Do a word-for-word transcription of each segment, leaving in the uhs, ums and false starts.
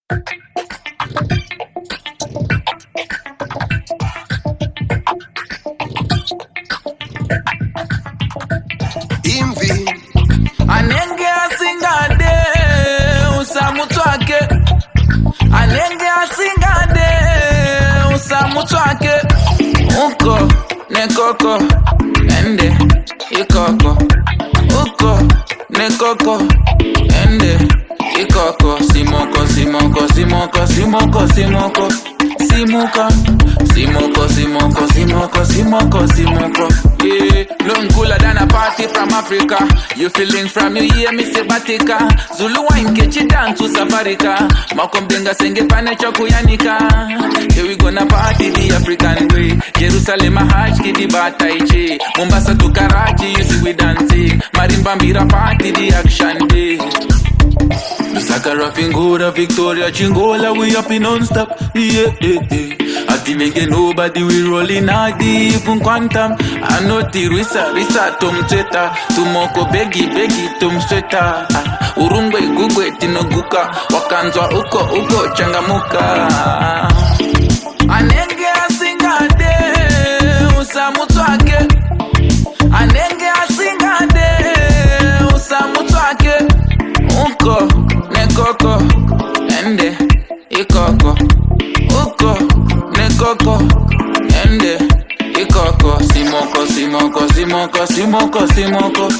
Imvi Anenge asingade usamutwake Anenge asingade usamutwake Uko nekoko ende ikoko Uko nekoko ende ikoko Simoko simoko simoko simoko simoko Simoko Simoko simoko simoko simoko simoko Yeah, nothing cooler than a party from Africa. You feeling from you hear me say batika. Zulu wine catch it down to Safarika. Malcolm Denga senge pane choku yanika. Here we gonna party the African way. Jerusalem a hajj ki di bataiche. Mombasa to Karachi you see we dancing. Marimba mbira party the action day. Lusaka Rafingola, Victoria, Chingola, we up in non-stop. Yeah, yeah, yeah. Activate nobody, we rolling hard, even quantum. I know the Risa, Risa, Tom Teta. Tumoko, Begi, Begi, Tom Sweta. Urungwe, Gugwe, Tinoguka. Wakanzwa, Uko, Uko, Changamuka. Anenge asingade, usamutwake. Anenge asingade, usamutwake. Uko, nekoko, ende, ikoko. Uko, nekoko, ende, ikoko. Simoko, simoko, simoko, simoko, simoko.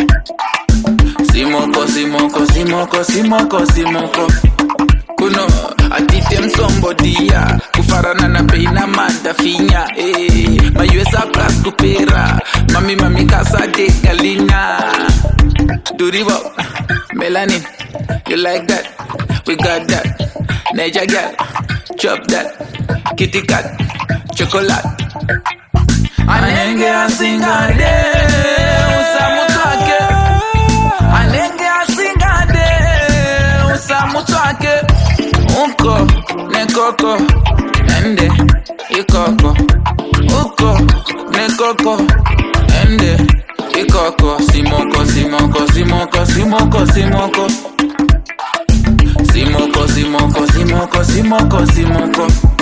Simoko, simoko, simoko, simoko, simoko. Kuno, atitem somebody ya. Kufarana na peina manda finya. Eh, ma U S A plus kupera. Mami, mami, casa de galina. Duribo, melanin, you like that? We got that. Nature girl, chop that. Kitty cat, chocolate. Anenge asingade, usamutwake. Anenge asingade, usamutwake. Uko, nekoko, ende, ikoko. Uko, nekoko, ende, ikoko. Simoko, simoko, simoko, simoko, simoko. Simoko, simoko, simoko, simoko, simoko.